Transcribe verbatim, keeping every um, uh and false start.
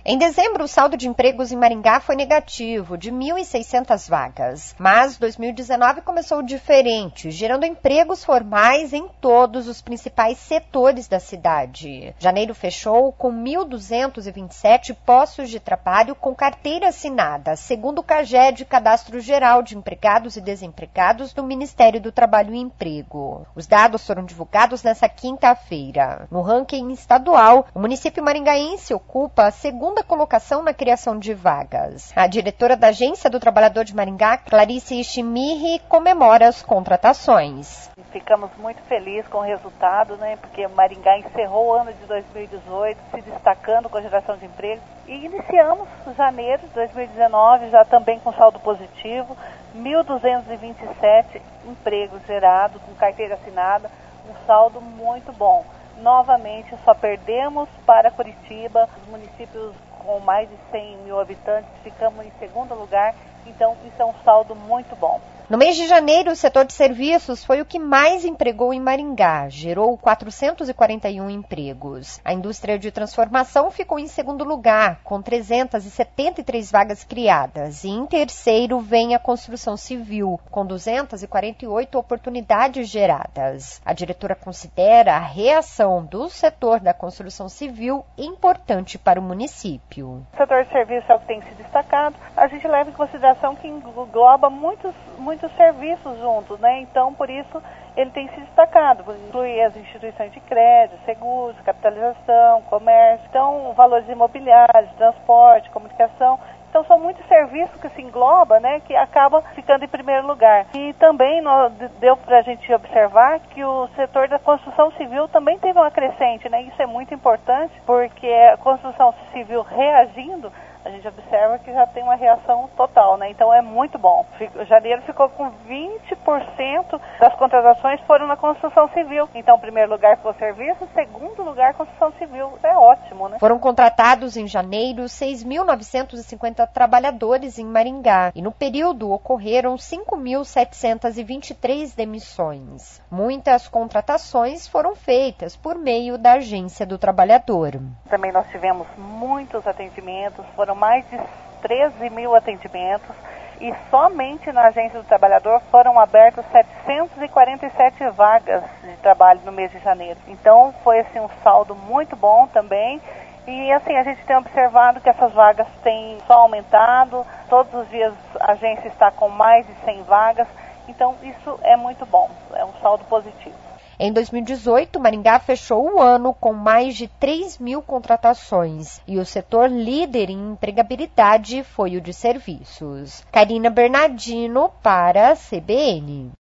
Em dezembro, o saldo de empregos em Maringá foi negativo, de mil e seiscentas vagas. Mas dois mil e dezenove começou diferente, gerando empregos formais em todos os principais setores da cidade. Janeiro fechou com mil duzentos e vinte e sete postos de trabalho com carteira assinada, segundo o CAGED, Cadastro Geral de Empregados e Desempregados do Ministério do Trabalho e Emprego. Os dados foram divulgados nesta quinta-feira. No ranking estadual, o município maringaense ocupa a segunda colocação na criação de vagas. A diretora da Agência do Trabalhador de Maringá, Clarice Ishimiri, comemora as contratações. Ficamos muito felizes com o resultado, né? Porque Maringá encerrou o ano de dois mil e dezoito se destacando com a geração de emprego e iniciamos janeiro de dois mil e dezenove já também com saldo positivo, mil duzentos e vinte e sete empregos gerados com carteira assinada, um saldo muito bom. Novamente, só perdemos para Curitiba, os municípios com mais de cem mil habitantes, ficamos em segundo lugar, então isso é um saldo muito bom. No mês de janeiro, o setor de serviços foi o que mais empregou em Maringá, gerou quatrocentos e quarenta e um empregos. A indústria de transformação ficou em segundo lugar, com trezentas e setenta e três vagas criadas, e em terceiro vem a construção civil, com duzentas e quarenta e oito oportunidades geradas. A diretora considera a reação do setor da construção civil importante para o município. O setor de serviços é o que tem se destacado. A gente leva em consideração que engloba muitos, muitos muitos serviços juntos, né? Então, por isso, ele tem se destacado, inclui as instituições de crédito, seguros, capitalização, comércio, então, valores imobiliários, transporte, comunicação. Então, são muitos serviços que se engloba, né, que acaba ficando em primeiro lugar. E também nós, deu para a gente observar que o setor da construção civil também teve uma crescente, né? Isso é muito importante, porque a construção civil reagindo, a gente observa que já tem uma reação total, né? Então é muito bom. Fico, janeiro ficou com vinte por cento das contratações foram na construção civil. Então, primeiro lugar ficou serviço, segundo lugar construção civil. Isso é ótimo, né? Foram contratados em janeiro seis mil novecentos e cinquenta trabalhadores em Maringá e no período ocorreram cinco mil setecentos e vinte e três demissões. Muitas contratações foram feitas por meio da Agência do Trabalhador. Também nós tivemos muitos atendimentos, foram mais de treze mil atendimentos e somente na Agência do Trabalhador foram abertas setecentas e quarenta e sete vagas de trabalho no mês de janeiro. Então foi assim, um saldo muito bom também. E assim, a gente tem observado que essas vagas têm só aumentado, todos os dias a agência está com mais de cem vagas, então isso é muito bom, é um saldo positivo. Em dois mil e dezoito, Maringá fechou o ano com mais de três mil contratações e o setor líder em empregabilidade foi o de serviços. Karina Bernardino para a C B N.